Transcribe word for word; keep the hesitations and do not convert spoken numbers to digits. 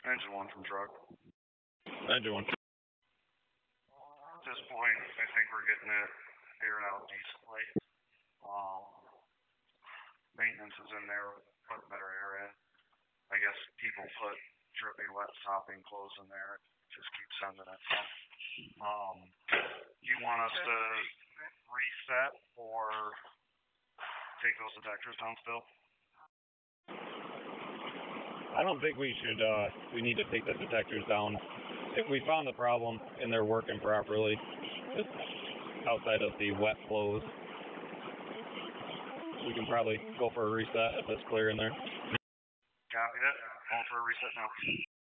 Engine one from truck. Engine one. At this point, I think we're getting it aired out decently. Um, maintenance is in there, putting better air in. I guess people put drippy wet sopping clothes in there. Just keep sending it. Um, you want us to reset or take those detectors down still? I don't think we should, uh, we need to take the detectors down. If we found the problem and they're working properly, just outside of the wet flows, we can probably go for a reset if it's clear in there. Copy that. Going for a reset now.